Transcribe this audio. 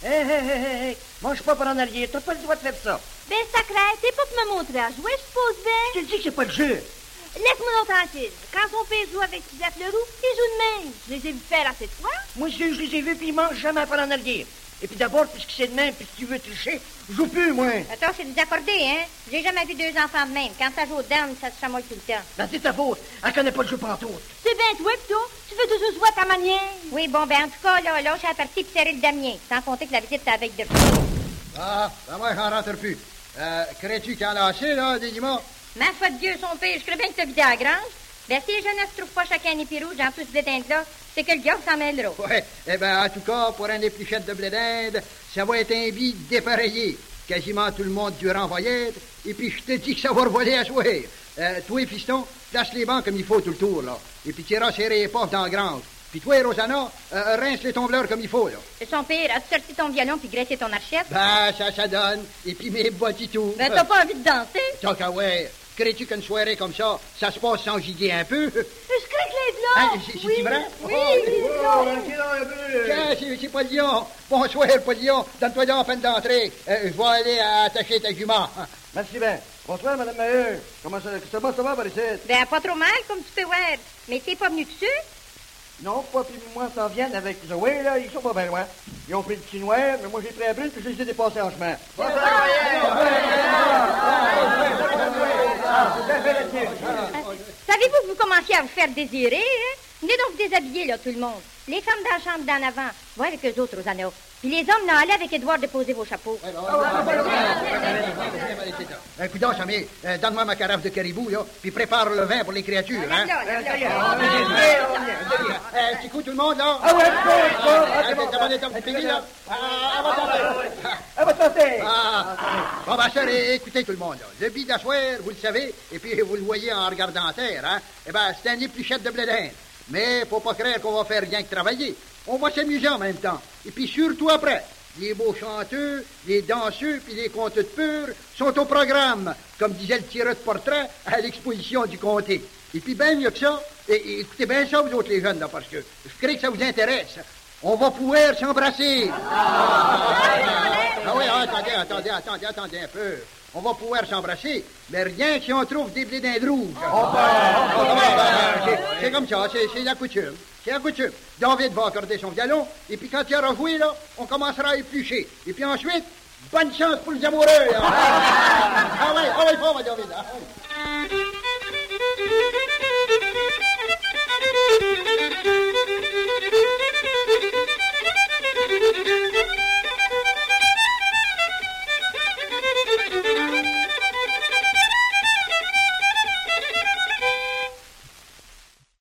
Hé, mange pas par en arrière, t'as pas le droit de faire ça. Ben, sacré, t'es pas pour me montrer à jouer, je suppose bien. Je te le dis que c'est pas le jeu. Laisse-moi donc tranquille. Quand son père joue avec Suzette Leroux, il joue de même. Je les ai vus faire assez de fois. Moi, je les ai vus, puis ils mangent jamais par en arrière. Et puis d'abord, puisque c'est de même, puis si tu veux tricher, je joue plus, moi. Attends, c'est désaccordé, hein? J'ai jamais vu deux enfants de même. Quand ça joue aux dames, ça se chamoille tout le temps. Ben, c'est ta faute. Elle connaît pas le jeu pantoute. C'est bien toi, plutôt. Tu veux toujours jouer à ta manière. Oui, bon, ben, en tout cas, là, j'ai la partie puis serrer le damier. Sans compter que la visite, c'est avec de Ah, ben moi, j'en rentre plus. Crées-tu qu'il y en a assez, là, des dimanches? Ma foi de Dieu, son père, je crois bien que t'as vidé à la grange. Ben, si les jeunes ne se trouvent pas chacun un épirou, j'en tous des dindes-là, c'est que le diable s'en mêlera. Ouais, eh ben, en tout cas, pour un épluchette de blé d'Inde, ça va être un vide dépareillé. Quasiment tout le monde durant voyette, et puis je te dis que ça va revoler à soir. Toi, fiston, place les bancs comme il faut tout le tour, là. Et puis tu iras serrer les portes dans la grange. Puis toi, Rosanna, rince les tombleurs comme il faut, là. Et son père, as-tu sorti ton violon puis graissé ton archette? Ben, ça donne. Et puis mes bottes et tout. Ben, t'as pas envie de danser? Tant qu'à ouais. Crées-tu qu'une soirée comme ça se passe sans gider un peu? Je crains que les blancs! C'est vrai? Oui, les blancs! Tiens, c'est pas Lyon. Bonsoir, pas Lyon. Donne-toi donc peine d'entrer. Je vais aller attacher ta jument. Merci bien. Bonsoir, Madame Maheu. Comment ça va, par ici? Ben, pas trop mal, comme tu peux voir. Mais t'es pas venu dessus? Non, pas puis moi s'en viennent avec Zoé, là, ils sont pas bien loin. Ils ont pris le petit noir, mais moi j'ai pris la brune, puis je les ai dépassés en chemin. Savez-vous que vous commenciez à vous faire désirer, hein? Venez donc vous déshabiller, là, tout le monde. Les femmes dans la chambre d'en avant, va avec eux autres, Rosanna. Puis les hommes, là, allez avec Édouard déposer vos chapeaux. Écoute, Samir, donne-moi ma carafe de caribou, là, puis prépare le vin pour les créatures, hein. C'est cool, tout le monde, là? Ah ouais, c'est fini, là? Bon, ben, ça, écoutez, tout le monde, là. Le billet d'asseoir, vous le savez, et puis vous le voyez en regardant en terre, hein. Eh ben, c'est un épluchette de blé d'Inde. Mais faut pas croire qu'on va faire rien que travailler. On va s'amuser en même temps. Et puis surtout après, les beaux chanteux, les danseux puis les conteux de pur sont au programme, comme disait le tireur de portrait à l'exposition du comté. Et puis bien mieux que ça, écoutez bien ça vous autres les jeunes là, parce que je crée que ça vous intéresse. On va pouvoir s'embrasser. Ah oui, attendez un peu. On va pouvoir s'embrasser, mais rien que si on trouve des blés d'Inde rouges. C'est comme ça, c'est la coutume. C'est la coutume. David va accorder son violon, et puis quand il aura joué, là, on commencera à éplucher. Et puis ensuite, bonne chance pour les amoureux. Ah ouais, bon, David. Ah, ouais.